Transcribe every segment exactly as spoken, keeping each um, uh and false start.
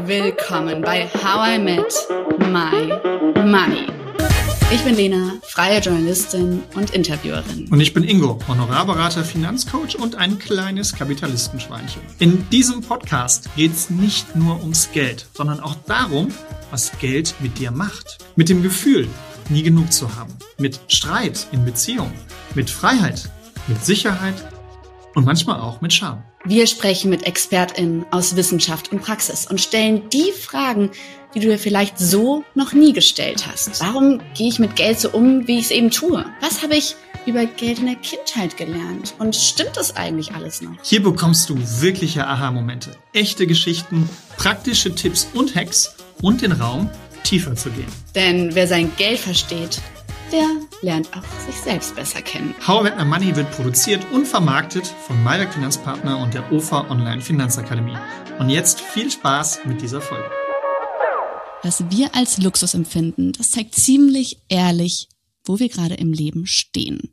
willkommen bei How I Met My Money. Ich bin Lena, freie Journalistin und Interviewerin. Und ich bin Ingo, Honorarberater, Finanzcoach und ein kleines Kapitalistenschweinchen. In diesem Podcast geht es nicht nur ums Geld, sondern auch darum, was Geld mit dir macht. Mit dem Gefühl, nie genug zu haben. Mit Streit in Beziehungen. Mit Freiheit. Mit Sicherheit. Und manchmal auch mit Scham. Wir sprechen mit ExpertInnen aus Wissenschaft und Praxis und stellen die Fragen, die du dir vielleicht so noch nie gestellt hast. Warum gehe ich mit Geld so um, wie ich es eben tue? Was habe ich über Geld in der Kindheit gelernt? Und stimmt das eigentlich alles noch? Hier bekommst du wirkliche Aha-Momente, echte Geschichten, praktische Tipps und Hacks und den Raum, tiefer zu gehen. Denn wer sein Geld versteht, der lernt auch sich selbst besser kennen. How I Met My Money wird produziert und vermarktet von Maiwerk Finanzpartner und der O F A Online Finanzakademie. Und jetzt viel Spaß mit dieser Folge. Was wir als Luxus empfinden, das zeigt ziemlich ehrlich, wo wir gerade im Leben stehen.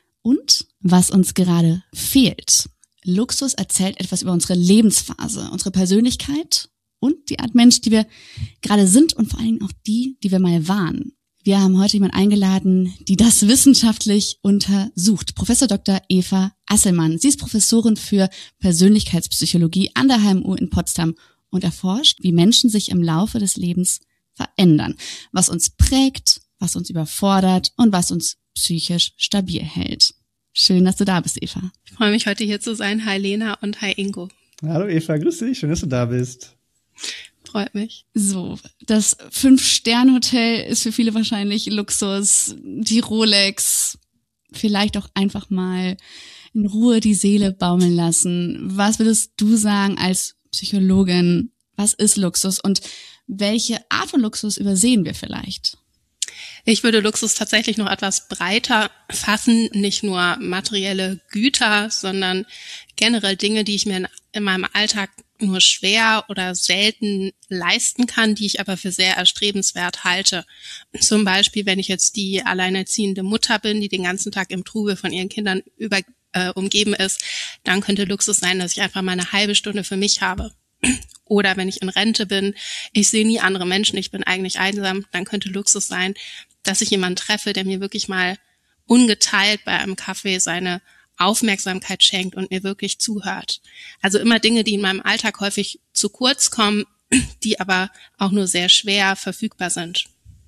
Und was uns gerade fehlt. Luxus erzählt etwas über unsere Lebensphase, unsere Persönlichkeit und die Art Mensch, die wir gerade sind und vor allen Dingen auch die, die wir mal waren. Wir haben heute jemanden eingeladen, die das wissenschaftlich untersucht. Professor Doktor Eva Asselmann. Sie ist Professorin für Persönlichkeitspsychologie an der H M U in Potsdam und erforscht, wie Menschen sich im Laufe des Lebens verändern, was uns prägt, was uns überfordert und was uns psychisch stabil hält. Schön, dass du da bist, Eva. Ich freue mich, heute hier zu sein. Hi Lena und hi Ingo. Hallo Eva, grüß dich. Schön, dass du da bist. Freut mich. So, das Fünf-Sterne-Hotel ist für viele wahrscheinlich Luxus, die Rolex, vielleicht auch einfach mal in Ruhe die Seele baumeln lassen. Was würdest du sagen als Psychologin, was ist Luxus und welche Art von Luxus übersehen wir vielleicht? Ich würde Luxus tatsächlich noch etwas breiter fassen, nicht nur materielle Güter, sondern generell Dinge, die ich mir in, in meinem Alltag nur schwer oder selten leisten kann, die ich aber für sehr erstrebenswert halte. Zum Beispiel, wenn ich jetzt die alleinerziehende Mutter bin, die den ganzen Tag im Trubel von ihren Kindern über, äh, umgeben ist, dann könnte Luxus sein, dass ich einfach mal eine halbe Stunde für mich habe. Oder wenn ich in Rente bin, ich sehe nie andere Menschen, ich bin eigentlich einsam, dann könnte Luxus sein, dass ich jemanden treffe, der mir wirklich mal ungeteilt bei einem Kaffee seine Aufmerksamkeit schenkt und mir wirklich zuhört. Also immer Dinge, die in meinem Alltag häufig zu kurz kommen, die aber auch nur sehr schwer verfügbar sind.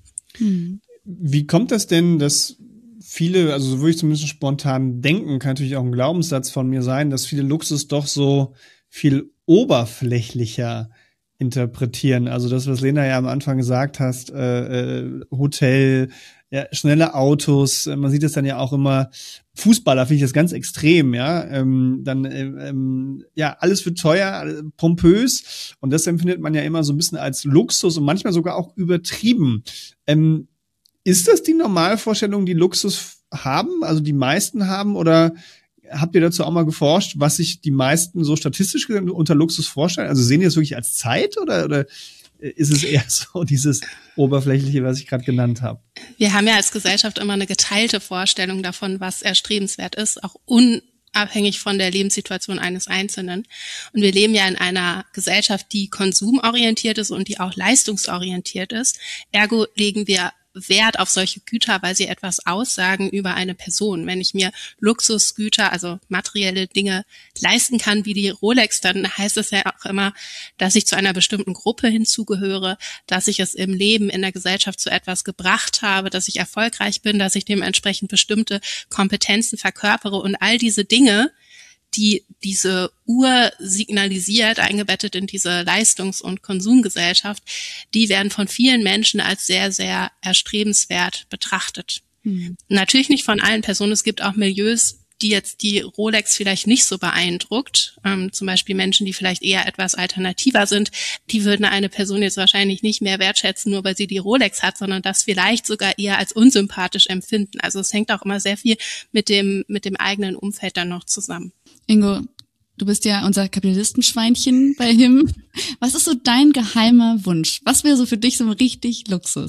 Hm. Wie kommt das denn, dass viele, also so würde ich zumindest spontan denken, kann natürlich auch ein Glaubenssatz von mir sein, dass viele Luxus doch so viel oberflächlicher interpretieren. Also das, was Lena ja am Anfang gesagt hast, äh, äh, Hotel, ja, schnelle Autos, man sieht es dann ja auch immer, Fußballer finde ich das ganz extrem, ja, ähm, dann, ähm, ja, alles wird teuer, pompös und das empfindet man ja immer so ein bisschen als Luxus und manchmal sogar auch übertrieben. Ähm, ist das die Normalvorstellung, die Luxus haben, also die meisten haben, oder habt ihr dazu auch mal geforscht, was sich die meisten so statistisch unter Luxus vorstellen? Also sehen die das wirklich als Zeit oder, oder ist es eher so dieses Oberflächliche, was ich gerade genannt habe? Wir haben ja als Gesellschaft immer eine geteilte Vorstellung davon, was erstrebenswert ist, auch unabhängig von der Lebenssituation eines Einzelnen. Und wir leben ja in einer Gesellschaft, die konsumorientiert ist und die auch leistungsorientiert ist. Ergo legen wir Wert auf solche Güter, weil sie etwas aussagen über eine Person. Wenn ich mir Luxusgüter, also materielle Dinge leisten kann, wie die Rolex, dann heißt es ja auch immer, dass ich zu einer bestimmten Gruppe hinzugehöre, dass ich es im Leben, in der Gesellschaft zu etwas gebracht habe, dass ich erfolgreich bin, dass ich dementsprechend bestimmte Kompetenzen verkörpere und all diese Dinge, die diese Uhr signalisiert, eingebettet in diese Leistungs- und Konsumgesellschaft, die werden von vielen Menschen als sehr, sehr erstrebenswert betrachtet. Mhm. Natürlich nicht von allen Personen. Es gibt auch Milieus, die jetzt die Rolex vielleicht nicht so beeindruckt. Ähm, zum Beispiel Menschen, die vielleicht eher etwas alternativer sind, die würden eine Person jetzt wahrscheinlich nicht mehr wertschätzen, nur weil sie die Rolex hat, sondern das vielleicht sogar eher als unsympathisch empfinden. Also es hängt auch immer sehr viel mit dem, mit dem eigenen Umfeld dann noch zusammen. Ingo, du bist ja unser Kapitalistenschweinchen bei H I M. Was ist so dein geheimer Wunsch? Was wäre so für dich so richtig Luxus?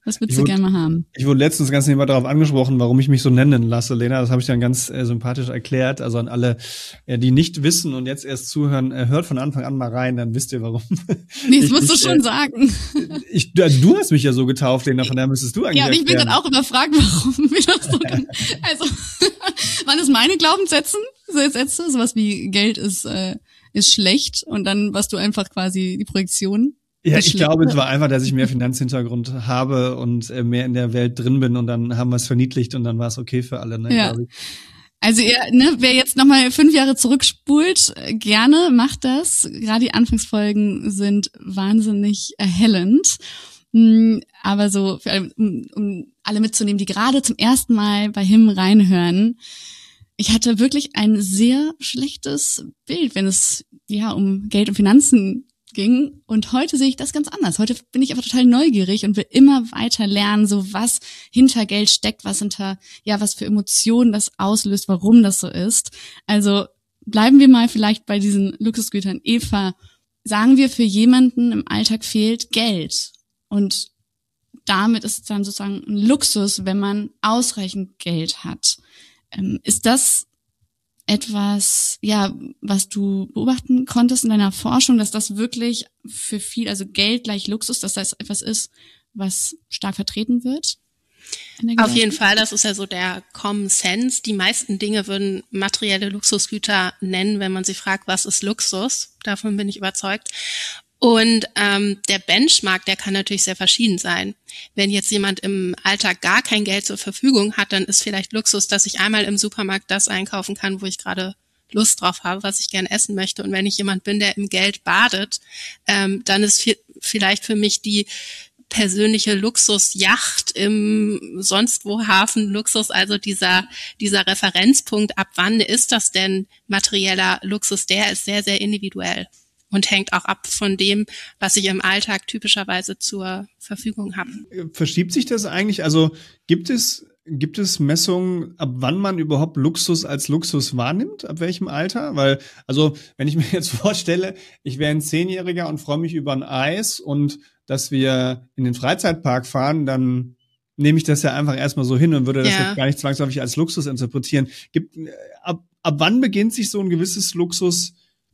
Was würdest du gerne mal haben? Ich wurde letztens ganz nebenbei darauf angesprochen, warum ich mich so nennen lasse, Lena. Das habe ich dann ganz äh, sympathisch erklärt. Also an alle, äh, die nicht wissen und jetzt erst zuhören, äh, hört von Anfang an mal rein, dann wisst ihr warum. Nee, das musst ich, du schon äh, sagen. Ich, also du hast mich ja so getauft, Lena, von daher müsstest du eigentlich Ja, und ich bin erklären. dann auch überfragt, warum wir das so Also, waren das meine Glaubenssätze? So Sätze, sowas wie Geld ist, äh, ist schlecht und dann warst du einfach quasi die Projektion. Ja, ich glaube, es war einfach, dass ich mehr Finanzhintergrund habe und äh, mehr in der Welt drin bin und dann haben wir es verniedlicht und dann war es okay für alle, ne, ja. glaube ich. Also ihr, ne, wer jetzt nochmal fünf Jahre zurückspult, gerne macht das. Gerade die Anfangsfolgen sind wahnsinnig erhellend. Aber so, für alle, um, um alle mitzunehmen, die gerade zum ersten Mal bei Him reinhören, ich hatte wirklich ein sehr schlechtes Bild, wenn es ja um Geld und Finanzen ging. Und heute sehe ich das ganz anders. Heute bin ich einfach total neugierig und will immer weiter lernen, so was hinter Geld steckt, was hinter, ja, was für Emotionen das auslöst, warum das so ist. Also bleiben wir mal vielleicht bei diesen Luxusgütern. Eva, sagen wir, für jemanden im Alltag fehlt Geld. Und damit ist es dann sozusagen ein Luxus, wenn man ausreichend Geld hat. Ähm, ist das etwas, ja, was du beobachten konntest in deiner Forschung, dass das wirklich für viel, also Geld gleich Luxus, dass das etwas ist, was stark vertreten wird? Auf jeden Fall, das ist ja so der Common Sense. Die meisten Dinge würden materielle Luxusgüter nennen, wenn man sie fragt, was ist Luxus? Davon bin ich überzeugt. Und ähm, der Benchmark, der kann natürlich sehr verschieden sein. Wenn jetzt jemand im Alltag gar kein Geld zur Verfügung hat, dann ist vielleicht Luxus, dass ich einmal im Supermarkt das einkaufen kann, wo ich gerade Lust drauf habe, was ich gerne essen möchte. Und wenn ich jemand bin, der im Geld badet, ähm, dann ist viel, vielleicht für mich die persönliche Luxusjacht im sonst wo Hafen Luxus, also dieser dieser Referenzpunkt, ab wann ist das denn materieller Luxus, der ist sehr, sehr individuell. Und hängt auch ab von dem, was ich im Alltag typischerweise zur Verfügung habe. Verschiebt sich das eigentlich? Also gibt es gibt es Messungen, ab wann man überhaupt Luxus als Luxus wahrnimmt? Ab welchem Alter? Weil, also wenn ich mir jetzt vorstelle, ich wäre ein Zehnjähriger und freue mich über ein Eis und dass wir in den Freizeitpark fahren, dann nehme ich das ja einfach erstmal so hin und würde das ja. jetzt gar nicht zwangsläufig als Luxus interpretieren. Gibt, ab, ab wann beginnt sich so ein gewisses Luxus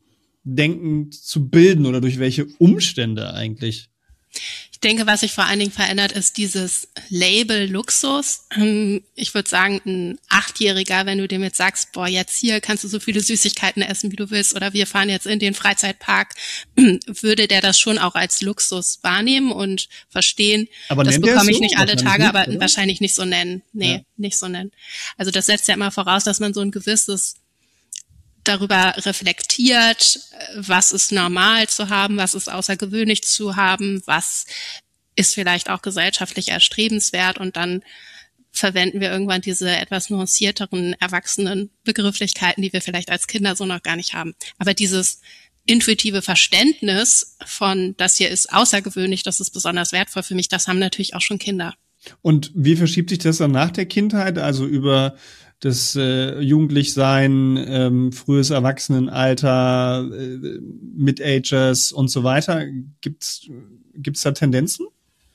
Denken zu bilden oder durch welche Umstände eigentlich? Ich denke, was sich vor allen Dingen verändert, ist dieses Label Luxus. Ich würde sagen, ein Achtjähriger, wenn du dem jetzt sagst, boah, jetzt hier kannst du so viele Süßigkeiten essen, wie du willst, oder wir fahren jetzt in den Freizeitpark, würde der das schon auch als Luxus wahrnehmen und verstehen. Aber das bekomme ich so? nicht alle Tage, nicht, aber oder? wahrscheinlich nicht so nennen. Nee, ja. nicht so nennen. Also das setzt ja immer voraus, dass man so ein gewisses darüber reflektiert, was ist normal zu haben, was ist außergewöhnlich zu haben, was ist vielleicht auch gesellschaftlich erstrebenswert, und dann verwenden wir irgendwann diese etwas nuancierteren, erwachsenen Begrifflichkeiten, die wir vielleicht als Kinder so noch gar nicht haben. Aber dieses intuitive Verständnis von, das hier ist außergewöhnlich, das ist besonders wertvoll für mich, das haben natürlich auch schon Kinder. Und wie verschiebt sich das dann nach der Kindheit, also über das äh, Jugendlichsein, ähm, frühes Erwachsenenalter, äh, Mid-Agers und so weiter? Gibt's gibt's da Tendenzen?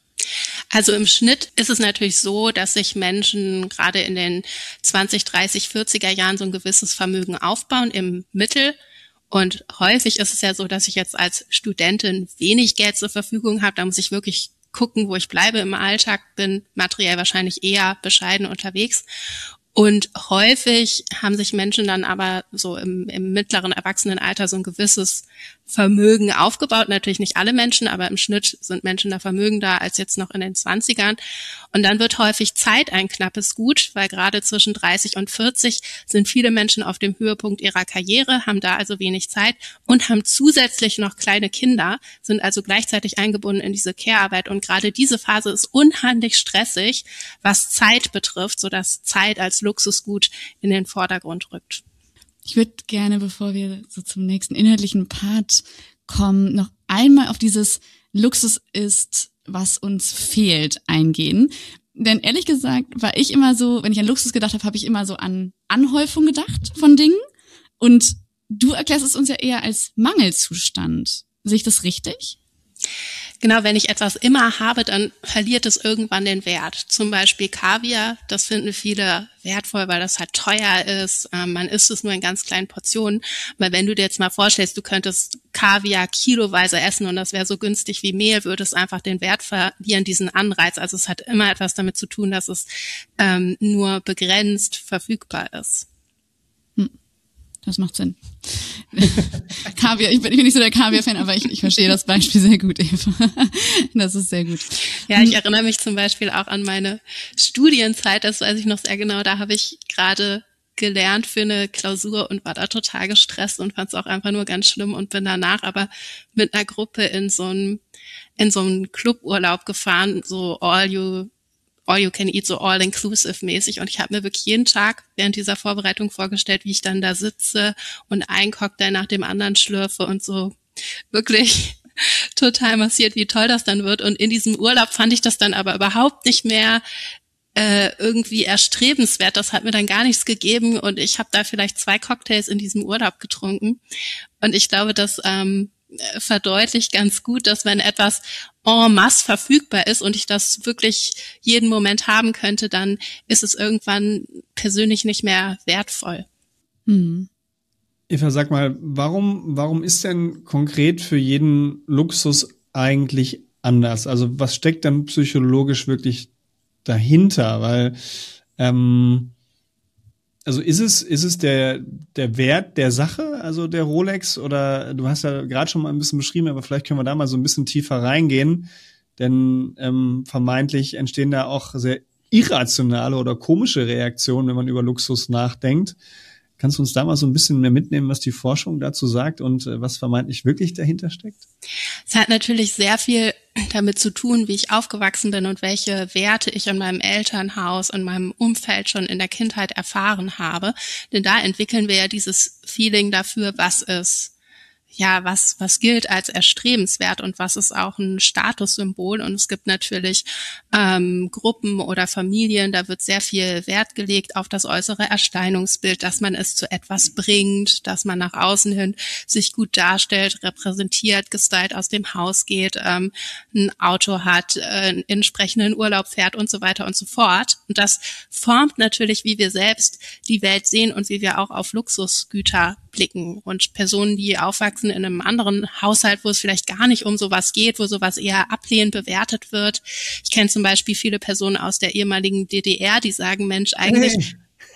Also im Schnitt ist es natürlich so, dass sich Menschen gerade in den zwanzig, dreißig, vierziger Jahren so ein gewisses Vermögen aufbauen im Mittel. Und häufig ist es ja so, dass ich jetzt als Studentin wenig Geld zur Verfügung habe. Da muss ich wirklich gucken, wo ich bleibe im Alltag, bin materiell wahrscheinlich eher bescheiden unterwegs. Und häufig haben sich Menschen dann aber so im, im mittleren Erwachsenenalter so ein gewisses Vermögen aufgebaut. Natürlich nicht alle Menschen, aber im Schnitt sind Menschen da vermögender als jetzt noch in den zwanzigern. Und dann wird häufig Zeit ein knappes Gut, weil gerade zwischen dreißig und vierzig sind viele Menschen auf dem Höhepunkt ihrer Karriere, haben da also wenig Zeit und haben zusätzlich noch kleine Kinder, sind also gleichzeitig eingebunden in diese Care-Arbeit. Und gerade diese Phase ist unheimlich stressig, was Zeit betrifft, sodass Zeit als Luxusgut in den Vordergrund rückt. Ich würde gerne, bevor wir so zum nächsten inhaltlichen Part kommen, noch einmal auf dieses Luxus ist, was uns fehlt, eingehen. Denn ehrlich gesagt war ich immer so, wenn ich an Luxus gedacht habe, habe ich immer so an Anhäufung gedacht von Dingen. Und du erklärst es uns ja eher als Mangelzustand. Sehe ich das richtig? Genau, wenn ich etwas immer habe, dann verliert es irgendwann den Wert. Zum Beispiel Kaviar, das finden viele wertvoll, weil das halt teuer ist. Ähm, man isst es nur in ganz kleinen Portionen. Aber wenn du dir jetzt mal vorstellst, du könntest Kaviar kiloweise essen und das wäre so günstig wie Mehl, würde es einfach den Wert verlieren, diesen Anreiz. Also es hat immer etwas damit zu tun, dass es ähm, nur begrenzt verfügbar ist. Hm. Das macht Sinn. Kaviar, ich bin, ich bin nicht so der Kaviar-Fan, aber ich, ich verstehe das Beispiel sehr gut, Eva. Das ist sehr gut. Ja, ich erinnere mich zum Beispiel auch an meine Studienzeit, das weiß ich noch sehr genau, da habe ich gerade gelernt für eine Klausur und war da total gestresst und fand es auch einfach nur ganz schlimm und bin danach aber mit einer Gruppe in so einen, in so einen Cluburlaub gefahren, so all you all you can eat, so all-inclusive mäßig. Und ich habe mir wirklich jeden Tag während dieser Vorbereitung vorgestellt, wie ich dann da sitze und einen Cocktail nach dem anderen schlürfe und so wirklich total massiert, wie toll das dann wird. Und in diesem Urlaub fand ich das dann aber überhaupt nicht mehr äh, irgendwie erstrebenswert. Das hat mir dann gar nichts gegeben und ich habe da vielleicht zwei Cocktails in diesem Urlaub getrunken. Und ich glaube, dass ähm, verdeutlicht ganz gut, dass wenn etwas en masse verfügbar ist und ich das wirklich jeden Moment haben könnte, dann ist es irgendwann persönlich nicht mehr wertvoll. Hm. Eva, sag mal, warum, warum ist denn konkret für jeden Luxus eigentlich anders? Also was steckt dann psychologisch wirklich dahinter? Weil ähm, Also ist es ist es der der Wert der Sache, also der Rolex, oder du hast ja gerade schon mal ein bisschen beschrieben, aber vielleicht können wir da mal so ein bisschen tiefer reingehen, denn ähm, vermeintlich entstehen da auch sehr irrationale oder komische Reaktionen, wenn man über Luxus nachdenkt. Kannst du uns da mal so ein bisschen mehr mitnehmen, was die Forschung dazu sagt und äh, was vermeintlich wirklich dahinter steckt? Es hat natürlich sehr viel damit zu tun, wie ich aufgewachsen bin und welche Werte ich in meinem Elternhaus, in meinem Umfeld schon in der Kindheit erfahren habe. Denn da entwickeln wir ja dieses Feeling dafür, was ist, ja, was, was gilt als erstrebenswert und was ist auch ein Statussymbol. Und es gibt natürlich ähm, Gruppen oder Familien, da wird sehr viel Wert gelegt auf das äußere Erscheinungsbild, dass man es zu etwas bringt, dass man nach außen hin sich gut darstellt, repräsentiert, gestylt aus dem Haus geht, ähm, ein Auto hat, äh, einen entsprechenden Urlaub fährt und so weiter und so fort. Und das formt natürlich, wie wir selbst die Welt sehen und wie wir auch auf Luxusgüter blicken. Und Personen, die aufwachsen in einem anderen Haushalt, wo es vielleicht gar nicht um sowas geht, wo sowas eher ablehnend bewertet wird. Ich kenne zum Beispiel viele Personen aus der ehemaligen D D R, die sagen, Mensch, eigentlich...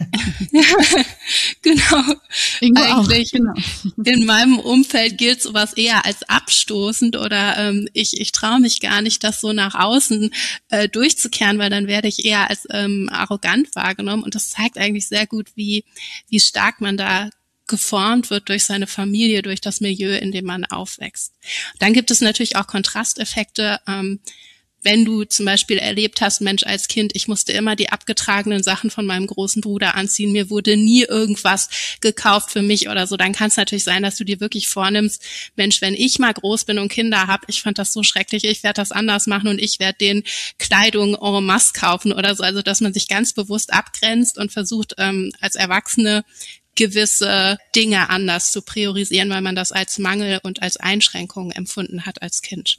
Hey. Genau. Irgendwo eigentlich auch, genau. In meinem Umfeld gilt sowas eher als abstoßend oder ähm, ich, ich traue mich gar nicht, das so nach außen äh, durchzukehren, weil dann werde ich eher als ähm, arrogant wahrgenommen. Und das zeigt eigentlich sehr gut, wie, wie stark man da geformt wird durch seine Familie, durch das Milieu, in dem man aufwächst. Dann gibt es natürlich auch Kontrasteffekte. Ähm, wenn du zum Beispiel erlebt hast, Mensch, als Kind, ich musste immer die abgetragenen Sachen von meinem großen Bruder anziehen, mir wurde nie irgendwas gekauft für mich oder so, dann kann es natürlich sein, dass du dir wirklich vornimmst, Mensch, wenn ich mal groß bin und Kinder habe, ich fand das so schrecklich, ich werde das anders machen und ich werde denen Kleidung en masse kaufen oder so, also dass man sich ganz bewusst abgrenzt und versucht, ähm, als Erwachsene gewisse Dinge anders zu priorisieren, weil man das als Mangel und als Einschränkung empfunden hat als Kind.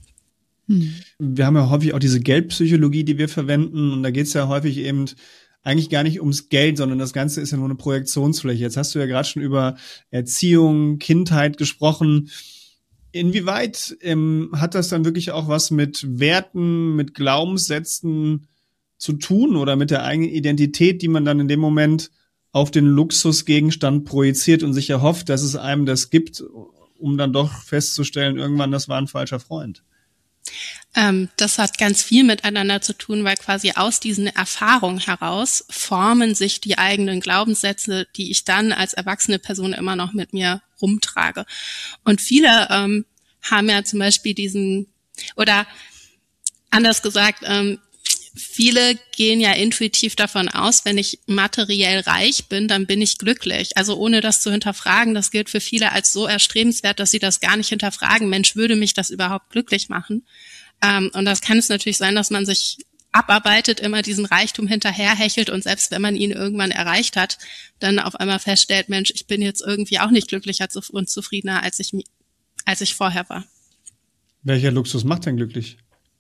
Wir haben ja häufig auch diese Geldpsychologie, die wir verwenden, und da geht es ja häufig eben eigentlich gar nicht ums Geld, sondern das Ganze ist ja nur eine Projektionsfläche. Jetzt hast du ja gerade schon über Erziehung, Kindheit gesprochen. Inwieweit ähm, hat das dann wirklich auch was mit Werten, mit Glaubenssätzen zu tun oder mit der eigenen Identität, die man dann in dem Moment auf den Luxusgegenstand projiziert und sich erhofft, dass es einem das gibt, um dann doch festzustellen, irgendwann, das war ein falscher Freund? Ähm, das hat ganz viel miteinander zu tun, weil quasi aus diesen Erfahrungen heraus formen sich die eigenen Glaubenssätze, die ich dann als erwachsene Person immer noch mit mir rumtrage. Und viele ähm, haben ja zum Beispiel diesen, oder anders gesagt, ähm, viele gehen ja intuitiv davon aus, wenn ich materiell reich bin, dann bin ich glücklich. Also ohne das zu hinterfragen, das gilt für viele als so erstrebenswert, dass sie das gar nicht hinterfragen. Mensch, würde mich das überhaupt glücklich machen? Ähm, und das kann es natürlich sein, dass man sich abarbeitet, immer diesen Reichtum hinterherhechelt und selbst wenn man ihn irgendwann erreicht hat, dann auf einmal feststellt, Mensch, ich bin jetzt irgendwie auch nicht glücklicher und zufriedener, als ich, als ich vorher war. Welcher Luxus macht denn glücklich?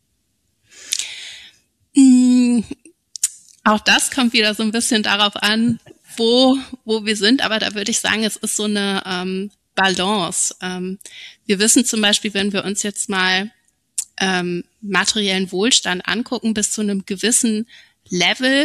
Mm, auch das kommt wieder so ein bisschen darauf an, wo wo wir sind. Aber da würde ich sagen, es ist so eine ähm, Balance. Ähm, wir wissen zum Beispiel, wenn wir uns jetzt mal ähm, materiellen Wohlstand angucken, bis zu einem gewissen Level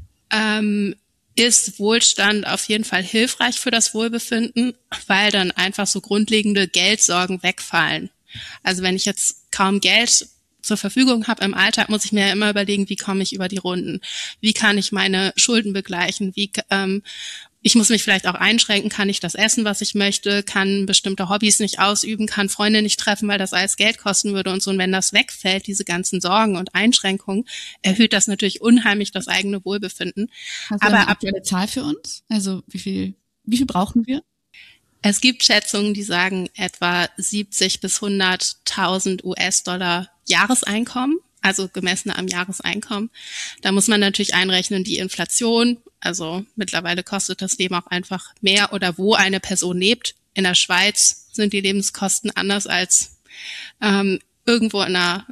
ähm, ist Wohlstand auf jeden Fall hilfreich für das Wohlbefinden, weil dann einfach so grundlegende Geldsorgen wegfallen. Also wenn ich jetzt kaum Geld zur Verfügung habe im Alltag, muss ich mir ja immer überlegen, wie komme ich über die Runden? Wie kann ich meine Schulden begleichen? Wie ähm, ich muss mich vielleicht auch einschränken, kann ich das essen, was ich möchte, kann bestimmte Hobbys nicht ausüben, kann Freunde nicht treffen, weil das alles Geld kosten würde und so. Und wenn das wegfällt, diese ganzen Sorgen und Einschränkungen, erhöht das natürlich unheimlich das eigene Wohlbefinden. Hast du Aber eine aktuelle Zahl für uns? Also wie viel, wie viel brauchen wir? Es gibt Schätzungen, die sagen etwa siebzig bis hunderttausend U S-Dollar Jahreseinkommen, also gemessen am Jahreseinkommen. Da muss man natürlich einrechnen die Inflation. Also mittlerweile kostet das Leben auch einfach mehr oder wo eine Person lebt. In der Schweiz sind die Lebenskosten anders als ähm, irgendwo in einer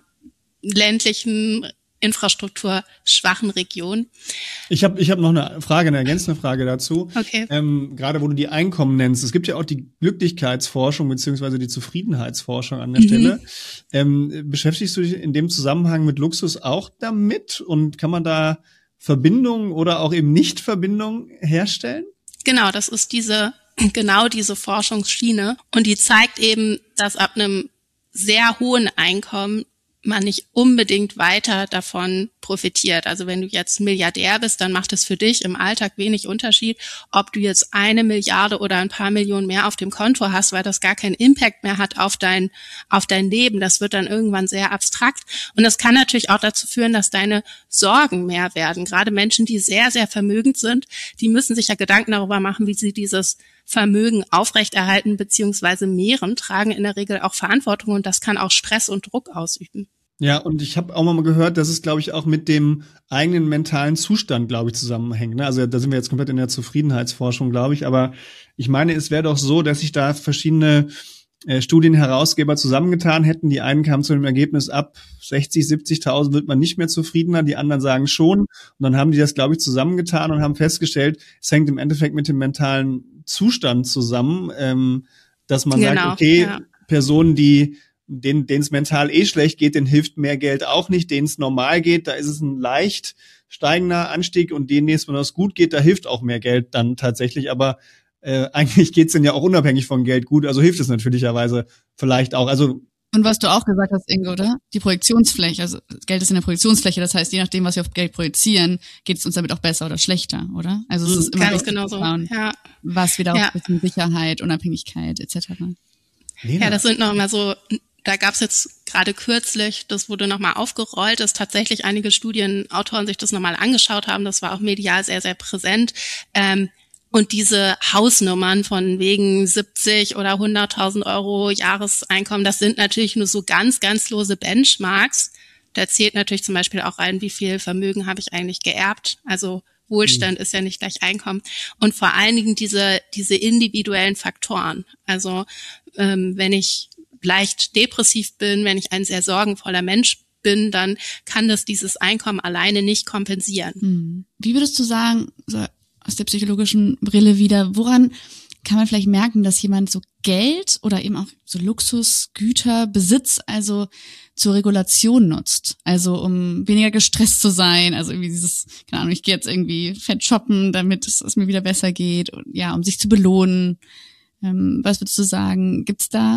ländlichen, infrastrukturschwachen Region. Ich habe ich hab noch eine Frage, eine ergänzende Frage dazu. Okay. Ähm, gerade wo du die Einkommen nennst. Es gibt ja auch die Glücklichkeitsforschung beziehungsweise die Zufriedenheitsforschung an der Mhm. Stelle. Ähm, beschäftigst du dich in dem Zusammenhang mit Luxus auch damit? Und kann man da Verbindungen oder auch eben Nicht-Verbindungen herstellen? Genau, das ist diese, genau diese Forschungsschiene. Und die zeigt eben, dass ab einem sehr hohen Einkommen man nicht unbedingt weiter davon profitiert. Also wenn du jetzt Milliardär bist, dann macht es für dich im Alltag wenig Unterschied, ob du jetzt eine Milliarde oder ein paar Millionen mehr auf dem Konto hast, weil das gar keinen Impact mehr hat auf dein, auf dein Leben. Das wird dann irgendwann sehr abstrakt. Und das kann natürlich auch dazu führen, dass deine Sorgen mehr werden. Gerade Menschen, die sehr, sehr vermögend sind, die müssen sich ja Gedanken darüber machen, wie sie dieses Vermögen aufrechterhalten bzw. mehren, tragen in der Regel auch Verantwortung und das kann auch Stress und Druck ausüben. Ja, und ich habe auch mal gehört, dass es, glaube ich, auch mit dem eigenen mentalen Zustand, glaube ich, zusammenhängt. Ne? Also da sind wir jetzt komplett in der Zufriedenheitsforschung, glaube ich. Aber ich meine, es wäre doch so, dass sich da verschiedene äh, Studienherausgeber zusammengetan hätten. Die einen kamen zu dem Ergebnis, ab sechzig, siebzigtausend wird man nicht mehr zufriedener. Die anderen sagen schon. Und dann haben die das, glaube ich, zusammengetan und haben festgestellt, es hängt im Endeffekt mit dem mentalen Zustand zusammen, ähm, dass man Genau, sagt, okay, ja. Personen, die denen es mental eh schlecht geht, denen hilft mehr Geld auch nicht, denen es normal geht, da ist es ein leicht steigender Anstieg und denen, denen es besonders gut geht, da hilft auch mehr Geld dann tatsächlich, aber äh, eigentlich geht's denen ja auch unabhängig von Geld gut, also hilft es natürlicherweise vielleicht auch, also Und was du auch gesagt hast, Ingo, oder? Die Projektionsfläche, also Geld ist in der Projektionsfläche, das heißt, je nachdem, was wir auf Geld projizieren, geht es uns damit auch besser oder schlechter, oder? Also es ist immer Ganz wichtig genau zu so, schauen, ja. was wir da Ja. auch wissen, Sicherheit, Unabhängigkeit et cetera. Lena, Ja, das sind noch mal so, da gab's jetzt gerade kürzlich, das wurde noch mal aufgerollt, dass tatsächlich einige Studienautoren sich das noch mal angeschaut haben. Das war auch medial sehr, sehr präsent. Ähm, und diese Hausnummern von wegen siebzig oder hunderttausend Euro Jahreseinkommen, das sind natürlich nur so ganz, ganz lose Benchmarks. Da zählt natürlich zum Beispiel auch rein, wie viel Vermögen habe ich eigentlich geerbt. Also Wohlstand ist ja nicht gleich Einkommen. Und vor allen Dingen diese, diese individuellen Faktoren. Also ähm, wenn ich leicht depressiv bin, wenn ich ein sehr sorgenvoller Mensch bin, dann kann das dieses Einkommen alleine nicht kompensieren. Hm. Wie würdest du sagen, so aus der psychologischen Brille wieder, woran kann man vielleicht merken, dass jemand so Geld oder eben auch so Luxusgüter, Besitz, also zur Regulation nutzt? Also um weniger gestresst zu sein, also irgendwie dieses, keine Ahnung, ich gehe jetzt irgendwie fett shoppen, damit es, es mir wieder besser geht, und ja, um sich zu belohnen. Ähm, was würdest du sagen? Gibt's da,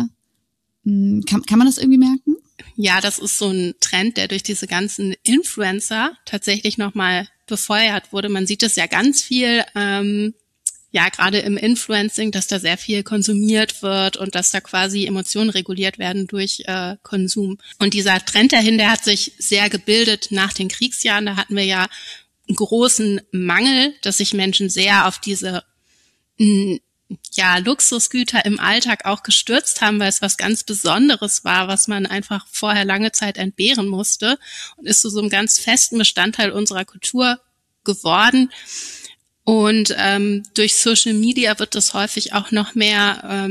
mh, kann, kann man das irgendwie merken? Ja, das ist so ein Trend, der durch diese ganzen Influencer tatsächlich nochmal befeuert wurde. Man sieht es ja ganz viel, ähm, ja, gerade im Influencing, dass da sehr viel konsumiert wird und dass da quasi Emotionen reguliert werden durch äh, Konsum. Und dieser Trend dahin, der hat sich sehr gebildet nach den Kriegsjahren. Da hatten wir ja einen großen Mangel, dass sich Menschen sehr auf diese mh, ja, Luxusgüter im Alltag auch gestürzt haben, weil es was ganz Besonderes war, was man einfach vorher lange Zeit entbehren musste und ist zu so einem ganz festen Bestandteil unserer Kultur geworden. Und ähm, durch Social Media wird das häufig auch noch mehr ähm,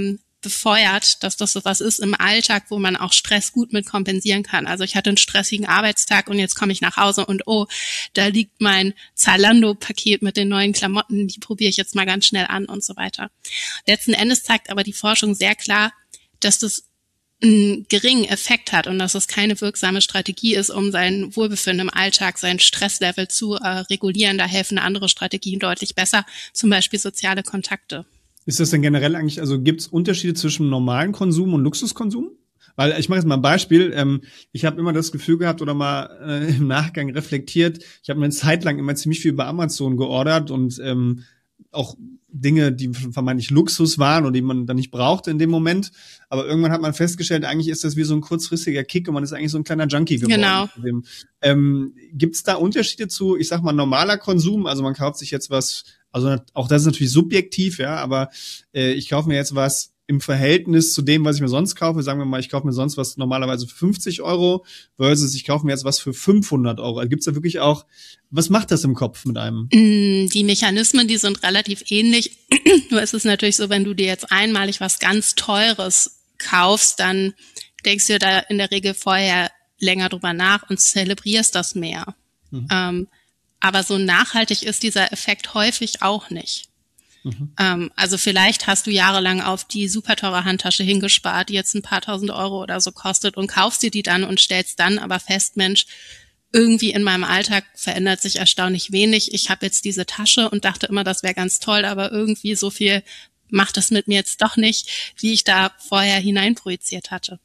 befeuert, dass das so was ist im Alltag, wo man auch Stress gut mit kompensieren kann. Also ich hatte einen stressigen Arbeitstag und jetzt komme ich nach Hause und oh, da liegt mein Zalando-Paket mit den neuen Klamotten, die probiere ich jetzt mal ganz schnell an und so weiter. Letzten Endes zeigt aber die Forschung sehr klar, dass das einen geringen Effekt hat und dass es keine wirksame Strategie ist, um sein Wohlbefinden im Alltag, sein Stresslevel zu äh, regulieren. Da helfen andere Strategien deutlich besser, zum Beispiel soziale Kontakte. Ist das denn generell eigentlich, also gibt es Unterschiede zwischen normalen Konsum und Luxuskonsum? Weil ich mache jetzt mal ein Beispiel. Ähm, ich habe immer das Gefühl gehabt oder mal äh, im Nachgang reflektiert, ich habe mir eine Zeit lang immer ziemlich viel bei Amazon geordert und ähm, auch Dinge, die vermeintlich Luxus waren oder die man dann nicht brauchte in dem Moment. Aber irgendwann hat man festgestellt, eigentlich ist das wie so ein kurzfristiger Kick und man ist eigentlich so ein kleiner Junkie geworden. Genau. Ähm, gibt es da Unterschiede zu, ich sag mal, normaler Konsum? Also man kauft sich jetzt was, also auch das ist natürlich subjektiv, ja, aber äh, ich kaufe mir jetzt was im Verhältnis zu dem, was ich mir sonst kaufe. Sagen wir mal, ich kaufe mir sonst was normalerweise für fünfzig Euro versus ich kaufe mir jetzt was für fünfhundert Euro. Also gibt's da wirklich auch, was macht das im Kopf mit einem? Die Mechanismen, die sind relativ ähnlich. Nur ist es natürlich so, wenn du dir jetzt einmalig was ganz Teures kaufst, dann denkst du da in der Regel vorher länger drüber nach und zelebrierst das mehr. Mhm. Ähm, aber so nachhaltig ist dieser Effekt häufig auch nicht. Mhm. Ähm, also vielleicht hast du jahrelang auf die super teure Handtasche hingespart, die jetzt ein paar tausend Euro oder so kostet und kaufst dir die dann und stellst dann aber fest, Mensch, irgendwie in meinem Alltag verändert sich erstaunlich wenig. Ich habe jetzt diese Tasche und dachte immer, das wäre ganz toll, aber irgendwie so viel macht das mit mir jetzt doch nicht, wie ich da vorher hineinprojiziert hatte.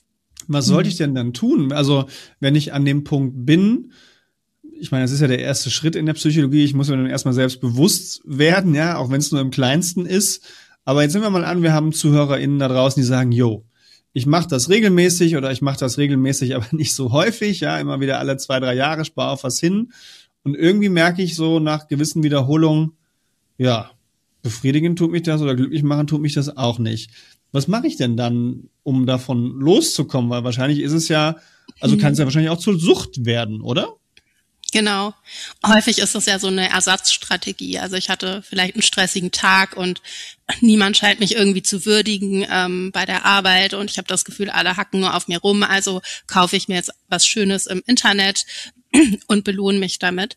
Was sollte ich denn dann tun? Also wenn ich an dem Punkt bin, ich meine, das ist ja der erste Schritt in der Psychologie. Ich muss mir dann erstmal selbst bewusst werden, ja, auch wenn es nur im Kleinsten ist. Aber jetzt nehmen wir mal an, wir haben ZuhörerInnen da draußen, die sagen, yo, ich mache das regelmäßig oder ich mache das regelmäßig, aber nicht so häufig, ja, immer wieder alle zwei, drei Jahre, spare auf was hin. Und irgendwie merke ich so nach gewissen Wiederholungen, ja, befriedigen tut mich das oder glücklich machen tut mich das auch nicht. Was mache ich denn dann, um davon loszukommen? Weil wahrscheinlich ist es ja, also kann es ja wahrscheinlich auch zur Sucht werden, oder? Genau. Häufig ist das ja so eine Ersatzstrategie. Also ich hatte vielleicht einen stressigen Tag und niemand scheint mich irgendwie zu würdigen ähm, bei der Arbeit und ich habe das Gefühl, alle hacken nur auf mir rum. Also kaufe ich mir jetzt was Schönes im Internet und belohne mich damit.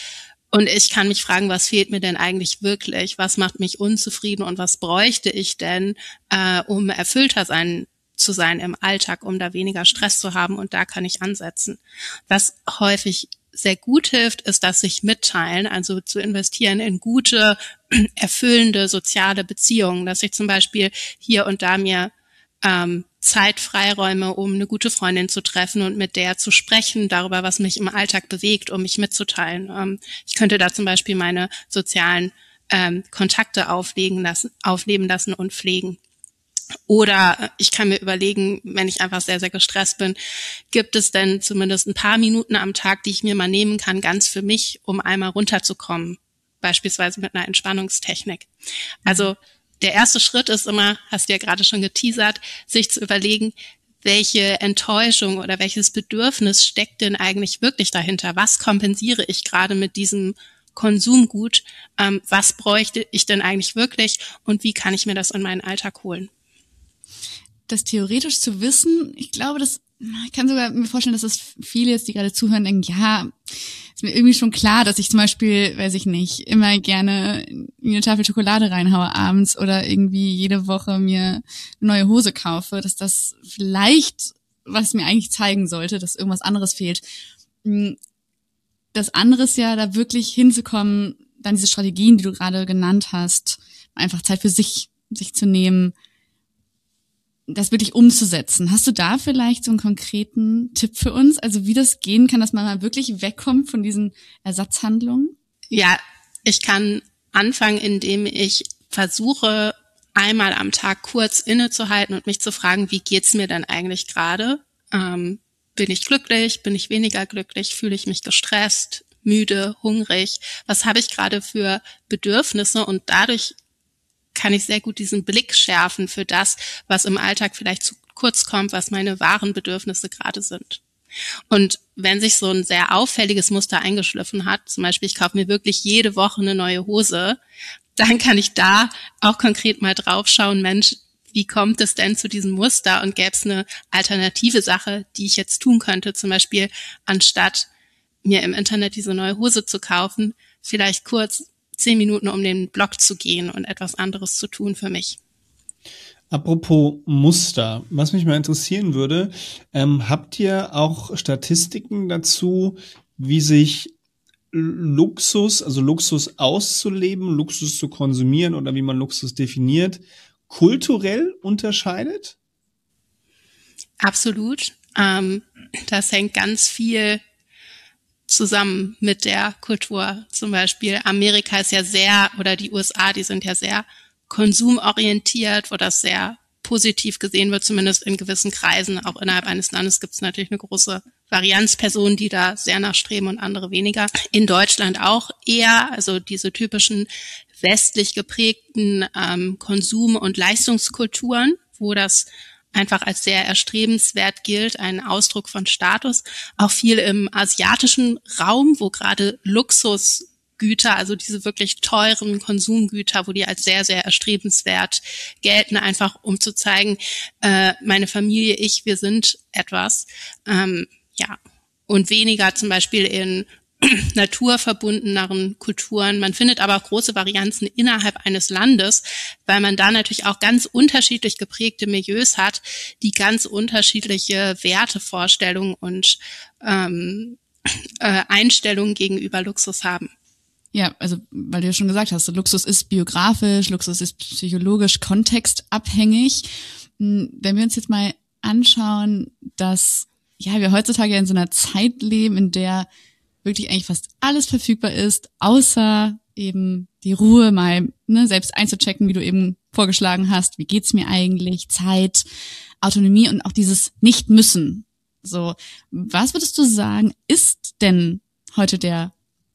Und ich kann mich fragen, was fehlt mir denn eigentlich wirklich? Was macht mich unzufrieden und was bräuchte ich denn, äh, um erfüllter sein zu sein im Alltag, um da weniger Stress zu haben? Und da kann ich ansetzen. Was häufig sehr gut hilft, ist das sich mitteilen, also zu investieren in gute, erfüllende soziale Beziehungen, dass ich zum Beispiel hier und da mir ähm, Zeit freiräume, um eine gute Freundin zu treffen und mit der zu sprechen darüber, was mich im Alltag bewegt, um mich mitzuteilen. Ähm, ich könnte da zum Beispiel meine sozialen ähm, Kontakte auflegen lassen, aufleben lassen und pflegen. Oder ich kann mir überlegen, wenn ich einfach sehr, sehr gestresst bin, gibt es denn zumindest ein paar Minuten am Tag, die ich mir mal nehmen kann, ganz für mich, um einmal runterzukommen, beispielsweise mit einer Entspannungstechnik. Also der erste Schritt ist immer, hast du ja gerade schon geteasert, sich zu überlegen, welche Enttäuschung oder welches Bedürfnis steckt denn eigentlich wirklich dahinter? Was kompensiere ich gerade mit diesem Konsumgut? Ähm, was bräuchte ich denn eigentlich wirklich und wie kann ich mir das in meinen Alltag holen? Das theoretisch zu wissen, ich glaube, das, ich kann sogar mir vorstellen, dass das viele jetzt, die gerade zuhören, denken, ja, ist mir irgendwie schon klar, dass ich zum Beispiel, weiß ich nicht, immer gerne eine Tafel Schokolade reinhaue abends oder irgendwie jede Woche mir eine neue Hose kaufe, dass das vielleicht, was mir eigentlich zeigen sollte, dass irgendwas anderes fehlt. Das andere ist ja, da wirklich hinzukommen, dann diese Strategien, die du gerade genannt hast, einfach Zeit für sich, sich zu nehmen, das wirklich umzusetzen. Hast du da vielleicht so einen konkreten Tipp für uns? Also wie das gehen kann, dass man mal wirklich wegkommt von diesen Ersatzhandlungen? Ja, ich kann anfangen, indem ich versuche, einmal am Tag kurz innezuhalten und mich zu fragen, wie geht's mir denn eigentlich gerade? Ähm, bin ich glücklich? Bin ich weniger glücklich? Fühle ich mich gestresst, müde, hungrig? Was habe ich gerade für Bedürfnisse? Und dadurch kann ich sehr gut diesen Blick schärfen für das, was im Alltag vielleicht zu kurz kommt, was meine wahren Bedürfnisse gerade sind. Und wenn sich so ein sehr auffälliges Muster eingeschliffen hat, zum Beispiel ich kaufe mir wirklich jede Woche eine neue Hose, dann kann ich da auch konkret mal drauf schauen, Mensch, wie kommt es denn zu diesem Muster und gäbe es eine alternative Sache, die ich jetzt tun könnte, zum Beispiel anstatt mir im Internet diese neue Hose zu kaufen, vielleicht kurz zehn Minuten um den Block zu gehen und etwas anderes zu tun für mich. Apropos Muster, was mich mal interessieren würde, ähm, habt ihr auch Statistiken dazu, wie sich Luxus, also Luxus auszuleben, Luxus zu konsumieren oder wie man Luxus definiert, kulturell unterscheidet? Absolut. Ähm, das hängt ganz viel zusammen mit der Kultur. Zum Beispiel Amerika ist ja sehr, oder die U S A, die sind ja sehr konsumorientiert, wo das sehr positiv gesehen wird, zumindest in gewissen Kreisen. Auch innerhalb eines Landes gibt es natürlich eine große Varianz, Personen, die da sehr nachstreben und andere weniger. In Deutschland auch eher, also diese typischen westlich geprägten ähm, Konsum- und Leistungskulturen, wo das einfach als sehr erstrebenswert gilt, ein Ausdruck von Status. Auch viel im asiatischen Raum, wo gerade Luxusgüter, also diese wirklich teuren Konsumgüter, wo die als sehr, sehr erstrebenswert gelten, einfach um zu zeigen, äh, meine Familie, ich, wir sind etwas. Ähm, ja, und weniger zum Beispiel in naturverbundeneren Kulturen. Man findet aber auch große Varianzen innerhalb eines Landes, weil man da natürlich auch ganz unterschiedlich geprägte Milieus hat, die ganz unterschiedliche Wertevorstellungen und ähm, äh, Einstellungen gegenüber Luxus haben. Ja, also weil du ja schon gesagt hast, Luxus ist biografisch, Luxus ist psychologisch kontextabhängig. Wenn wir uns jetzt mal anschauen, dass ja wir heutzutage in so einer Zeit leben, in der wirklich eigentlich fast alles verfügbar ist, außer eben die Ruhe, mal ne, selbst einzuchecken, wie du eben vorgeschlagen hast. Wie geht's mir eigentlich? Zeit, Autonomie und auch dieses Nicht-Müssen. So, was würdest du sagen, ist denn heute der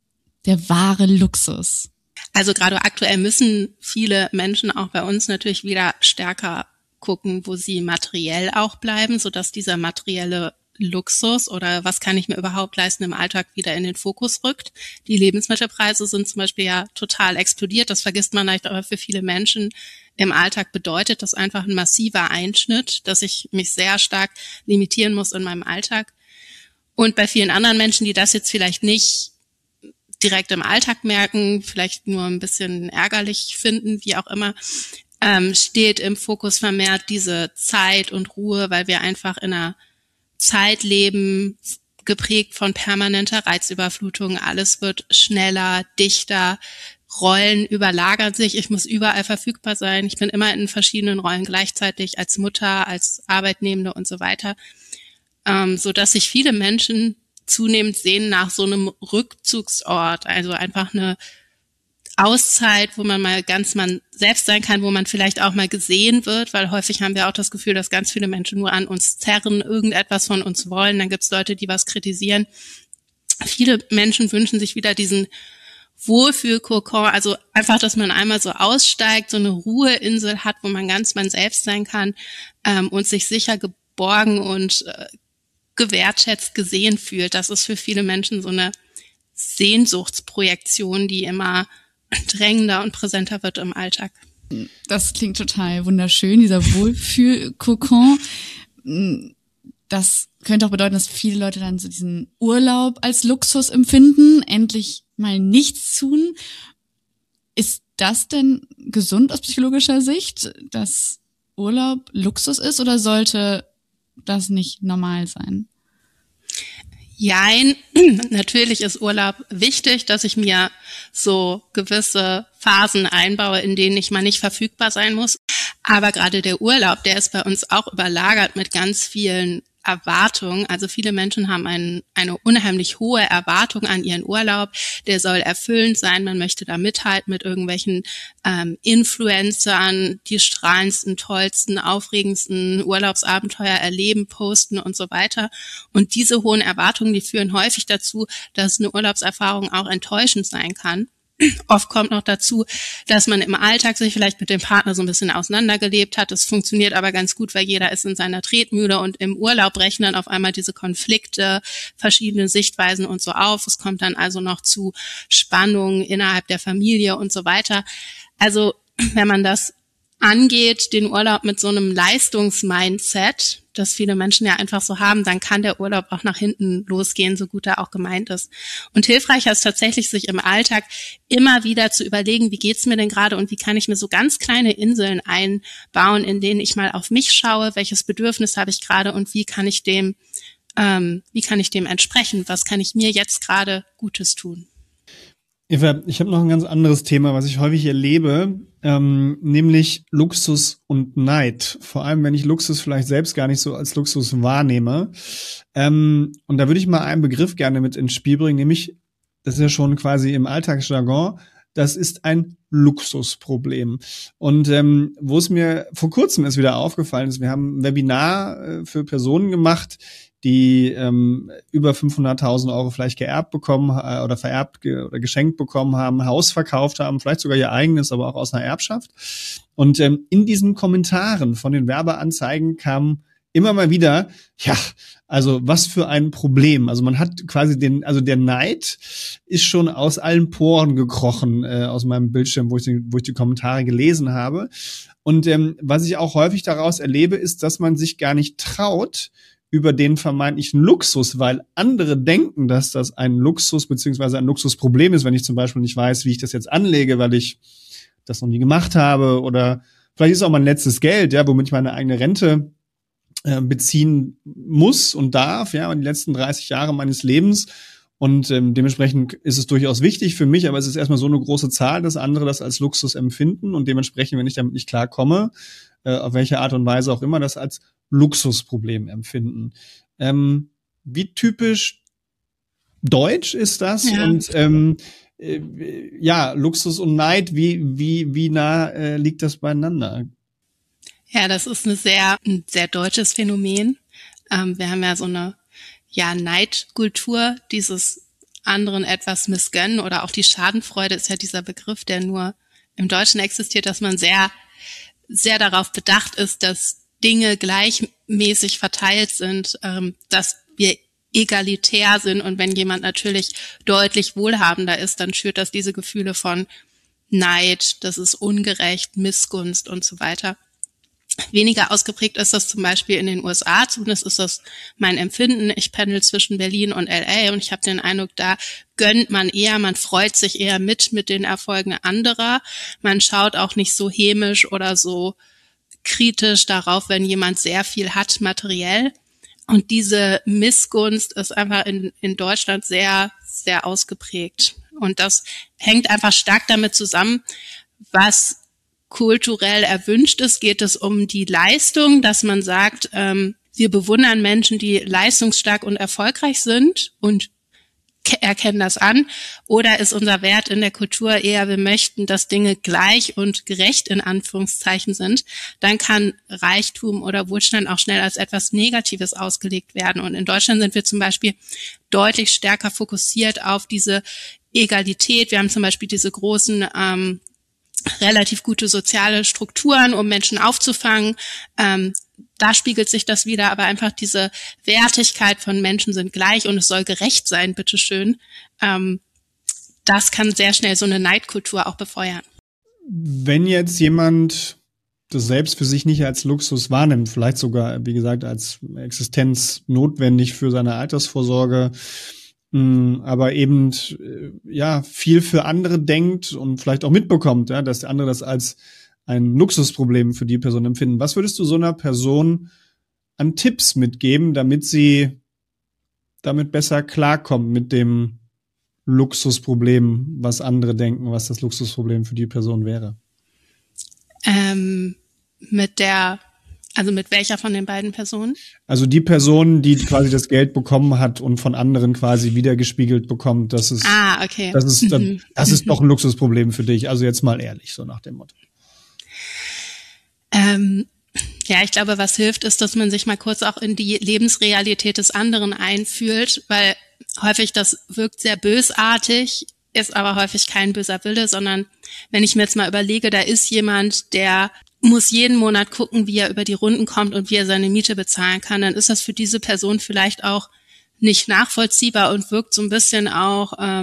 der wahre Luxus? Also gerade aktuell müssen viele Menschen auch bei uns natürlich wieder stärker gucken, wo sie materiell auch bleiben, sodass dieser materielle Luxus oder was kann ich mir überhaupt leisten im Alltag wieder in den Fokus rückt. Die Lebensmittelpreise sind zum Beispiel ja total explodiert. Das vergisst man leicht, aber für viele Menschen im Alltag bedeutet das einfach ein massiver Einschnitt, dass ich mich sehr stark limitieren muss in meinem Alltag. Und bei vielen anderen Menschen, die das jetzt vielleicht nicht direkt im Alltag merken, vielleicht nur ein bisschen ärgerlich finden, wie auch immer, ähm, steht im Fokus vermehrt diese Zeit und Ruhe, weil wir einfach in einer Zeit leben, geprägt von permanenter Reizüberflutung. Alles wird schneller, dichter, Rollen überlagern sich. Ich muss überall verfügbar sein. Ich bin immer in verschiedenen Rollen gleichzeitig, als Mutter, als Arbeitnehmende und so weiter, ähm, so dass sich viele Menschen zunehmend sehen nach so einem Rückzugsort, also einfach eine Auszeit, wo man mal ganz man selbst sein kann, wo man vielleicht auch mal gesehen wird, weil häufig haben wir auch das Gefühl, dass ganz viele Menschen nur an uns zerren, irgendetwas von uns wollen. Dann gibt es Leute, die was kritisieren. Viele Menschen wünschen sich wieder diesen Wohlfühlkokon, also einfach, dass man einmal so aussteigt, so eine Ruheinsel hat, wo man ganz man selbst sein kann ähm, und sich sicher geborgen und äh, gewertschätzt gesehen fühlt. Das ist für viele Menschen so eine Sehnsuchtsprojektion, die immer drängender und präsenter wird im Alltag. Das klingt total wunderschön, dieser Wohlfühlkokon. Das könnte auch bedeuten, dass viele Leute dann so diesen Urlaub als Luxus empfinden, endlich mal nichts tun. Ist das denn gesund aus psychologischer Sicht, dass Urlaub Luxus ist, oder sollte das nicht normal sein? Jein, natürlich ist Urlaub wichtig, dass ich mir so gewisse Phasen einbaue, in denen ich mal nicht verfügbar sein muss. Aber gerade der Urlaub, der ist bei uns auch überlagert mit ganz vielen Erwartungen. Also viele Menschen haben ein, eine unheimlich hohe Erwartung an ihren Urlaub. Der soll erfüllend sein. Man möchte da mithalten mit irgendwelchen ähm, Influencern, die strahlendsten, tollsten, aufregendsten Urlaubsabenteuer erleben, posten und so weiter. Und diese hohen Erwartungen, die führen häufig dazu, dass eine Urlaubserfahrung auch enttäuschend sein kann. Oft kommt noch dazu, dass man im Alltag sich vielleicht mit dem Partner so ein bisschen auseinandergelebt hat. Das funktioniert aber ganz gut, weil jeder ist in seiner Tretmühle, und im Urlaub brechen dann auf einmal diese Konflikte, verschiedene Sichtweisen und so auf. Es kommt dann also noch zu Spannungen innerhalb der Familie und so weiter. Also wenn man das angeht, den Urlaub mit so einem Leistungsmindset, das viele Menschen ja einfach so haben, dann kann der Urlaub auch nach hinten losgehen, so gut er auch gemeint ist. Und hilfreicher ist tatsächlich, sich im Alltag immer wieder zu überlegen, wie geht's mir denn gerade und wie kann ich mir so ganz kleine Inseln einbauen, in denen ich mal auf mich schaue, welches Bedürfnis habe ich gerade und wie kann ich dem, ähm, wie kann ich dem entsprechen, was kann ich mir jetzt gerade Gutes tun. Eva, ich habe noch ein ganz anderes Thema, was ich häufig erlebe, ähm, nämlich Luxus und Neid. Vor allem, wenn ich Luxus vielleicht selbst gar nicht so als Luxus wahrnehme. Ähm, und da würde ich mal einen Begriff gerne mit ins Spiel bringen, nämlich, das ist ja schon quasi im Alltagsjargon, das ist ein Luxusproblem. Und ähm, wo es mir vor kurzem ist wieder aufgefallen ist, wir haben ein Webinar äh, für Personen gemacht, die ähm, über fünfhunderttausend Euro vielleicht geerbt bekommen äh, oder vererbt ge- oder geschenkt bekommen haben, Haus verkauft haben, vielleicht sogar ihr eigenes, aber auch aus einer Erbschaft. Und ähm, in diesen Kommentaren von den Werbeanzeigen kam immer mal wieder, ja, also was für ein Problem. Also man hat quasi den, also der Neid ist schon aus allen Poren gekrochen äh, aus meinem Bildschirm, wo ich, die, wo ich die Kommentare gelesen habe. Und ähm, was ich auch häufig daraus erlebe, ist, dass man sich gar nicht traut, über den vermeintlichen Luxus, weil andere denken, dass das ein Luxus beziehungsweise ein Luxusproblem ist, wenn ich zum Beispiel nicht weiß, wie ich das jetzt anlege, weil ich das noch nie gemacht habe oder vielleicht ist es auch mein letztes Geld, ja, womit ich meine eigene Rente äh, beziehen muss und darf, ja, und die letzten dreißig Jahre meines Lebens und ähm, dementsprechend ist es durchaus wichtig für mich, aber es ist erstmal so eine große Zahl, dass andere das als Luxus empfinden und dementsprechend, wenn ich damit nicht klarkomme, äh, auf welche Art und Weise auch immer, das als Luxusproblem empfinden. Ähm, wie typisch deutsch ist das? Ja. Und ähm, äh, ja, Luxus und Neid, wie wie wie nah äh, liegt das beieinander? Ja, das ist eine sehr, ein sehr deutsches Phänomen. Ähm, wir haben ja so eine ja Neidkultur, dieses anderen etwas missgönnen oder auch die Schadenfreude ist ja dieser Begriff, der nur im Deutschen existiert, dass man sehr sehr darauf bedacht ist, dass Dinge gleichmäßig verteilt sind, ähm, dass wir egalitär sind und wenn jemand natürlich deutlich wohlhabender ist, dann schürt das diese Gefühle von Neid, das ist ungerecht, Missgunst und so weiter. Weniger ausgeprägt ist das zum Beispiel in den U S A, zumindest ist das mein Empfinden. Ich pendel zwischen Berlin und L A und ich habe den Eindruck, da gönnt man eher, man freut sich eher mit mit den Erfolgen anderer. Man schaut auch nicht so hämisch oder so kritisch darauf, wenn jemand sehr viel hat materiell. Und diese Missgunst ist einfach in, in Deutschland sehr, sehr ausgeprägt. Und das hängt einfach stark damit zusammen, was kulturell erwünscht ist. Geht es um die Leistung, dass man sagt, ähm, wir bewundern Menschen, die leistungsstark und erfolgreich sind und erkennen das an, oder ist unser Wert in der Kultur eher, wir möchten, dass Dinge gleich und gerecht in Anführungszeichen sind, dann kann Reichtum oder Wohlstand auch schnell als etwas Negatives ausgelegt werden. Und in Deutschland sind wir zum Beispiel deutlich stärker fokussiert auf diese Egalität. Wir haben zum Beispiel diese großen ähm, relativ gute soziale Strukturen, um Menschen aufzufangen. Ähm, da spiegelt sich das wieder, aber einfach diese Wertigkeit von Menschen sind gleich und es soll gerecht sein, bitteschön. Ähm, das kann sehr schnell so eine Neidkultur auch befeuern. Wenn jetzt jemand das selbst für sich nicht als Luxus wahrnimmt, vielleicht sogar, wie gesagt, als Existenz notwendig für seine Altersvorsorge, aber eben ja viel für andere denkt und vielleicht auch mitbekommt, ja, dass andere das als ein Luxusproblem für die Person empfinden. Was würdest du so einer Person an Tipps mitgeben, damit sie damit besser klarkommt mit dem Luxusproblem, was andere denken, was das Luxusproblem für die Person wäre? Ähm, mit der Also mit welcher von den beiden Personen? Also die Person, die quasi das Geld bekommen hat und von anderen quasi wiedergespiegelt bekommt, dass es, ah, okay. das ist, Mhm. das ist doch ein Luxusproblem für dich. Also jetzt mal ehrlich, so nach dem Motto. Ähm, ja, ich glaube, was hilft, ist, dass man sich mal kurz auch in die Lebensrealität des anderen einfühlt, weil häufig das wirkt sehr bösartig, ist aber häufig kein böser Wille, sondern wenn ich mir jetzt mal überlege, da ist jemand, der muss jeden Monat gucken, wie er über die Runden kommt und wie er seine Miete bezahlen kann, dann ist das für diese Person vielleicht auch nicht nachvollziehbar und wirkt so ein bisschen auch ähm,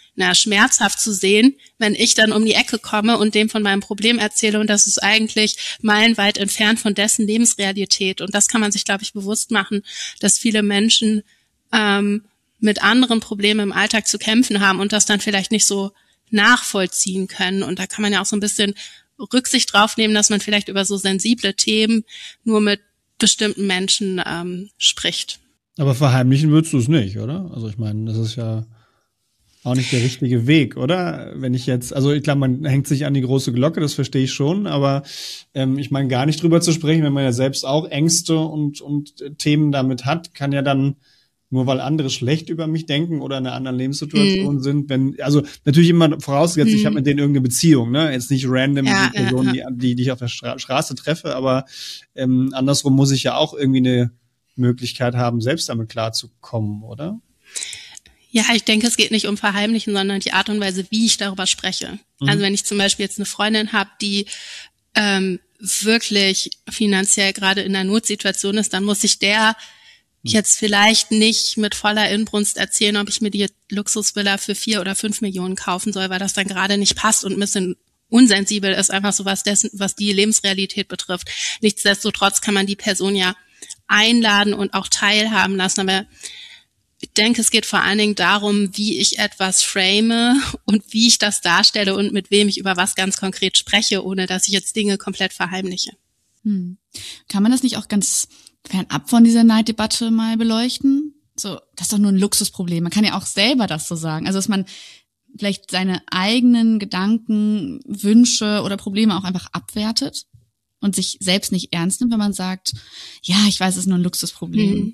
na, schmerzhaft zu sehen, wenn ich dann um die Ecke komme und dem von meinem Problem erzähle und das ist eigentlich meilenweit entfernt von dessen Lebensrealität. Und das kann man sich, glaube ich, bewusst machen, dass viele Menschen ähm, mit anderen Problemen im Alltag zu kämpfen haben und das dann vielleicht nicht so nachvollziehen können. Und da kann man ja auch so ein bisschen Rücksicht drauf nehmen, dass man vielleicht über so sensible Themen nur mit bestimmten Menschen ähm, spricht. Aber verheimlichen würdest du es nicht, oder? Also ich meine, das ist ja auch nicht der richtige Weg, oder? Wenn ich jetzt, also ich glaube, man hängt sich an die große Glocke, das verstehe ich schon, aber ähm, ich meine, gar nicht drüber zu sprechen, wenn man ja selbst auch Ängste und und äh, Themen damit hat, kann ja dann, nur weil andere schlecht über mich denken oder in einer anderen Lebenssituation mhm. sind, wenn, also natürlich immer vorausgesetzt, mhm. ich habe mit denen irgendeine Beziehung, ne? Jetzt nicht random ja, die Person, ja, ja. Die, die ich auf der Stra- Straße treffe, aber ähm, andersrum muss ich ja auch irgendwie eine Möglichkeit haben, selbst damit klarzukommen, oder? Ja, ich denke, es geht nicht um Verheimlichen, sondern die Art und Weise, wie ich darüber spreche. Mhm. Also wenn ich zum Beispiel jetzt eine Freundin habe, die ähm, wirklich finanziell gerade in einer Notsituation ist, dann muss ich der jetzt vielleicht nicht mit voller Inbrunst erzählen, ob ich mir die Luxusvilla für vier oder fünf Millionen kaufen soll, weil das dann gerade nicht passt und ein bisschen unsensibel ist, einfach so was dessen, was die Lebensrealität betrifft. Nichtsdestotrotz kann man die Person ja einladen und auch teilhaben lassen, aber ich denke, es geht vor allen Dingen darum, wie ich etwas frame und wie ich das darstelle und mit wem ich über was ganz konkret spreche, ohne dass ich jetzt Dinge komplett verheimliche. Hm. Kann man das nicht auch ganz fernab von dieser Neiddebatte mal beleuchten? So, das ist doch nur ein Luxusproblem. Man kann ja auch selber das so sagen. Also, dass man vielleicht seine eigenen Gedanken, Wünsche oder Probleme auch einfach abwertet und sich selbst nicht ernst nimmt, wenn man sagt, ja, ich weiß, es ist nur ein Luxusproblem. Hm.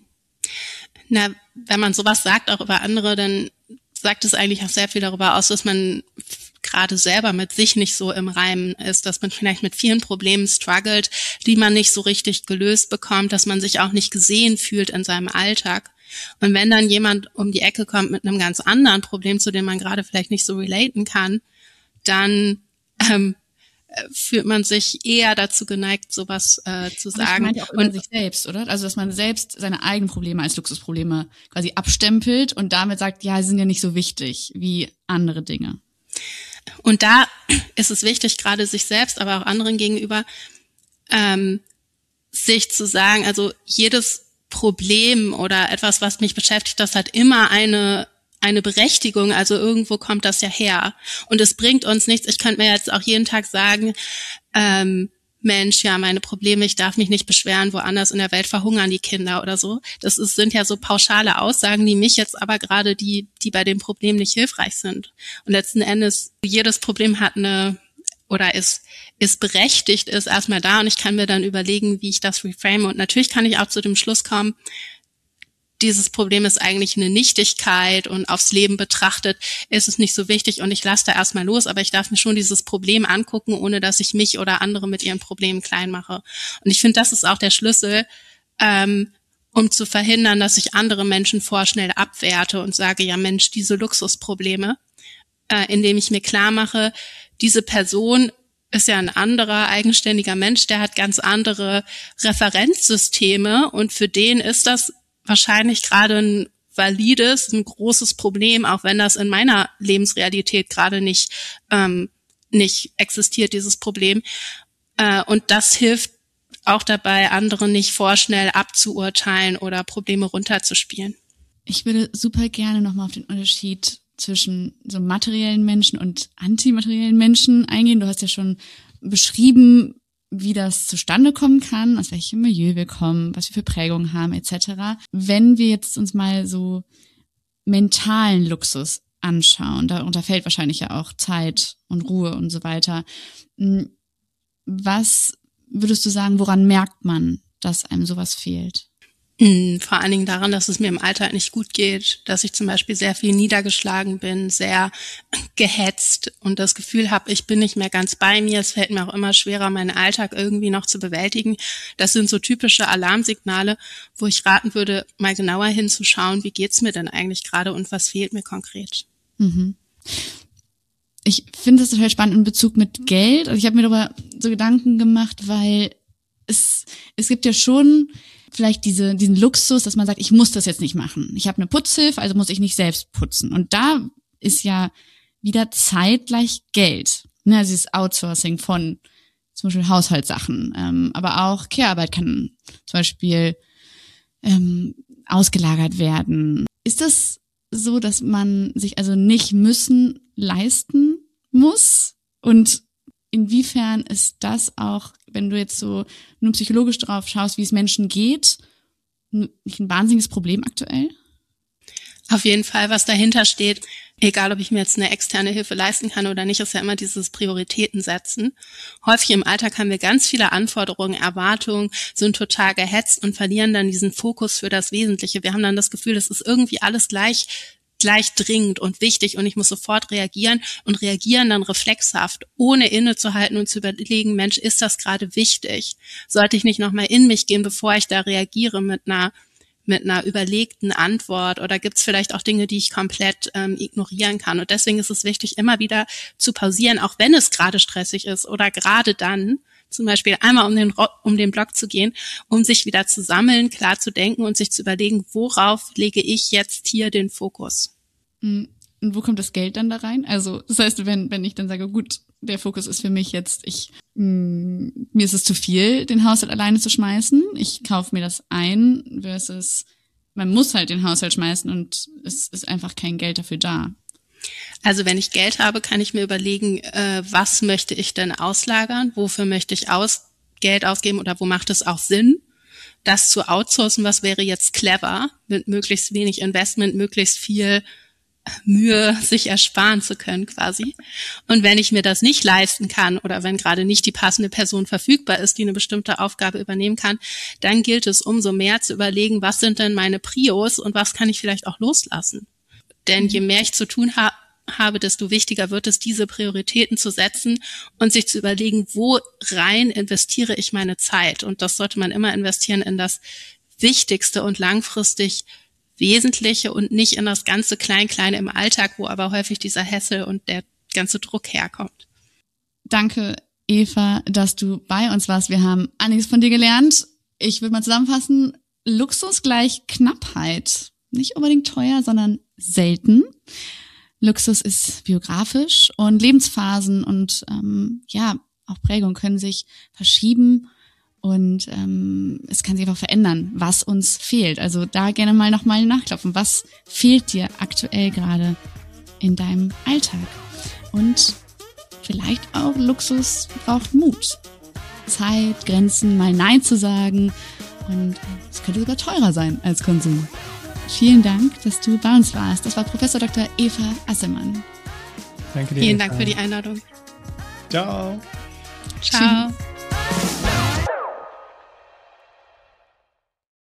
Na, wenn man sowas sagt, auch über andere, dann sagt es eigentlich auch sehr viel darüber aus, dass man gerade selber mit sich nicht so im Reinen ist, dass man vielleicht mit vielen Problemen struggelt, die man nicht so richtig gelöst bekommt, dass man sich auch nicht gesehen fühlt in seinem Alltag. Und wenn dann jemand um die Ecke kommt mit einem ganz anderen Problem, zu dem man gerade vielleicht nicht so relaten kann, dann ähm, fühlt man sich eher dazu geneigt, sowas äh, zu sagen. Aber ich meine ja auch über sich selbst, oder? Also, dass man selbst seine eigenen Probleme als Luxusprobleme quasi abstempelt und damit sagt, ja, sie sind ja nicht so wichtig wie andere Dinge. Und da ist es wichtig, gerade sich selbst, aber auch anderen gegenüber, ähm, sich zu sagen, also jedes Problem oder etwas, was mich beschäftigt, das hat immer eine eine Berechtigung, also irgendwo kommt das ja her. Und es bringt uns nichts. Ich könnte mir jetzt auch jeden Tag sagen, ähm, Mensch, ja, meine Probleme, ich darf mich nicht beschweren, woanders in der Welt verhungern die Kinder oder so. Das ist, sind ja so pauschale Aussagen, die mich jetzt aber gerade, die die bei dem Problem nicht hilfreich sind. Und letzten Endes, jedes Problem hat eine, oder ist ist berechtigt, ist erstmal da und ich kann mir dann überlegen, wie ich das reframe. Und natürlich kann ich auch zu dem Schluss kommen, dieses Problem ist eigentlich eine Nichtigkeit und aufs Leben betrachtet ist es nicht so wichtig und ich lasse da erstmal los, aber ich darf mir schon dieses Problem angucken, ohne dass ich mich oder andere mit ihren Problemen klein mache. Und ich finde, das ist auch der Schlüssel, ähm, um zu verhindern, dass ich andere Menschen vorschnell abwerte und sage, ja Mensch, diese Luxusprobleme, äh, indem ich mir klar mache, diese Person ist ja ein anderer, eigenständiger Mensch, der hat ganz andere Referenzsysteme und für den ist das wahrscheinlich gerade ein valides, ein großes Problem, auch wenn das in meiner Lebensrealität gerade nicht ähm, nicht existiert, dieses Problem. Äh, und das hilft auch dabei, andere nicht vorschnell abzuurteilen oder Probleme runterzuspielen. Ich würde super gerne nochmal auf den Unterschied zwischen so materiellen Menschen und antimateriellen Menschen eingehen. Du hast ja schon beschrieben, wie das zustande kommen kann, aus welchem Milieu wir kommen, was wir für Prägungen haben, et cetera. Wenn wir jetzt uns mal so mentalen Luxus anschauen, darunter fällt wahrscheinlich ja auch Zeit und Ruhe und so weiter. Was würdest du sagen, woran merkt man, dass einem sowas fehlt? Vor allen Dingen daran, dass es mir im Alltag nicht gut geht, dass ich zum Beispiel sehr viel niedergeschlagen bin, sehr gehetzt und das Gefühl habe, ich bin nicht mehr ganz bei mir. Es fällt mir auch immer schwerer, meinen Alltag irgendwie noch zu bewältigen. Das sind so typische Alarmsignale, wo ich raten würde, mal genauer hinzuschauen, wie geht's mir denn eigentlich gerade und was fehlt mir konkret. Mhm. Ich finde das total spannend in Bezug mit Geld. Also ich habe mir darüber so Gedanken gemacht, weil es es gibt ja schon vielleicht diese diesen Luxus, dass man sagt, ich muss das jetzt nicht machen. Ich habe eine Putzhilfe, also muss ich nicht selbst putzen. Und da ist ja wieder Zeit gleich Geld. Ne, also dieses Outsourcing von zum Beispiel Haushaltssachen, ähm, aber auch Care-Arbeit kann zum Beispiel ähm, ausgelagert werden. Ist das so, dass man sich also nicht müssen leisten muss? Und inwiefern ist das auch, wenn du jetzt so nur psychologisch drauf schaust, wie es Menschen geht, nicht ein wahnsinniges Problem aktuell? Auf jeden Fall, was dahinter steht, egal ob ich mir jetzt eine externe Hilfe leisten kann oder nicht, ist ja immer dieses Prioritäten setzen. Häufig im Alltag haben wir ganz viele Anforderungen, Erwartungen, sind total gehetzt und verlieren dann diesen Fokus für das Wesentliche. Wir haben dann das Gefühl, es ist irgendwie alles gleich gleich dringend und wichtig und ich muss sofort reagieren und reagieren dann reflexhaft, ohne innezuhalten und zu überlegen, Mensch, ist das gerade wichtig? Sollte ich nicht nochmal in mich gehen, bevor ich da reagiere mit einer mit einer überlegten Antwort, oder gibt es vielleicht auch Dinge, die ich komplett ähm, ignorieren kann? Und deswegen ist es wichtig, immer wieder zu pausieren, auch wenn es gerade stressig ist oder gerade dann, zum Beispiel einmal um den, um den Block zu gehen, um sich wieder zu sammeln, klar zu denken und sich zu überlegen, worauf lege ich jetzt hier den Fokus? Und wo kommt das Geld dann da rein? Also das heißt, wenn wenn ich dann sage, gut, der Fokus ist für mich jetzt, ich mh, mir ist es zu viel, den Haushalt alleine zu schmeißen. Ich kaufe mir das ein versus man muss halt den Haushalt schmeißen und es ist einfach kein Geld dafür da. Also wenn ich Geld habe, kann ich mir überlegen, äh, was möchte ich denn auslagern? Wofür möchte ich aus Geld ausgeben oder wo macht es auch Sinn? Das zu outsourcen, was wäre jetzt clever, mit möglichst wenig Investment, möglichst viel Mühe sich ersparen zu können quasi. Und wenn ich mir das nicht leisten kann oder wenn gerade nicht die passende Person verfügbar ist, die eine bestimmte Aufgabe übernehmen kann, dann gilt es umso mehr zu überlegen, was sind denn meine Prios und was kann ich vielleicht auch loslassen. Denn je mehr ich zu tun ha- habe, desto wichtiger wird es, diese Prioritäten zu setzen und sich zu überlegen, wo rein investiere ich meine Zeit. Und das sollte man immer investieren in das Wichtigste und langfristig Wesentliche und nicht in das ganze Klein-Kleine im Alltag, wo aber häufig dieser Hassel und der ganze Druck herkommt. Danke, Eva, dass du bei uns warst. Wir haben einiges von dir gelernt. Ich würde mal zusammenfassen, Luxus gleich Knappheit. Nicht unbedingt teuer, sondern selten. Luxus ist biografisch und Lebensphasen und ähm, ja, auch Prägung können sich verschieben. Und ähm, es kann sich einfach verändern, was uns fehlt. Also da gerne mal nochmal nachklopfen. Was fehlt dir aktuell gerade in deinem Alltag? Und vielleicht auch Luxus braucht Mut. Zeit, Grenzen, mal Nein zu sagen. Und es könnte sogar teurer sein als Konsum. Vielen Dank, dass du bei uns warst. Das war Professor Doktor Eva Asselmann. Danke dir. Vielen Eva. Dank für die Einladung. Ciao. Ciao.